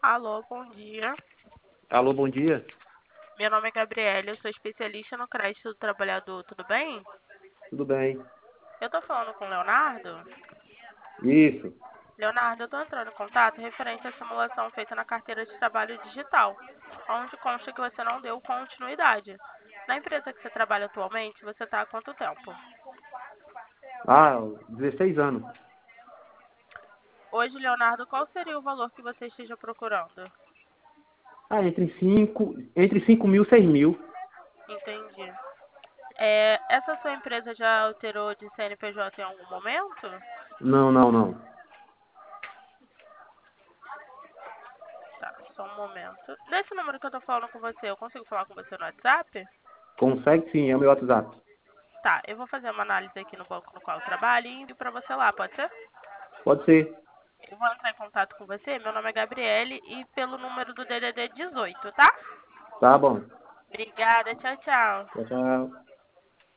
Alô, bom dia. Alô, bom dia. Meu nome é Gabriela, eu sou especialista no crédito do trabalhador, tudo bem? Tudo bem? Eu tô falando com o Leonardo. Isso. Leonardo, eu tô entrando em contato referente à simulação feita na carteira de trabalho digital, onde consta que você não deu continuidade. Na empresa que você trabalha atualmente, você está há quanto tempo? Ah, 16 anos. Hoje, Leonardo, qual seria o valor que você esteja procurando? Ah, entre 5 mil e 6 mil. Entendi. Essa sua empresa já alterou de CNPJ em algum momento? Não, não, não. Tá, só um momento. Nesse número que eu tô falando com você, eu consigo falar com você no WhatsApp? Consegue sim, é o meu WhatsApp. Tá, eu vou fazer uma análise aqui no banco no qual eu trabalho e envio pra você lá, pode ser? Pode ser. Eu vou entrar em contato com você, meu nome é Gabriele e pelo número do DDD 18, tá? Tá bom. Obrigada, tchau, tchau. Tchau, tchau.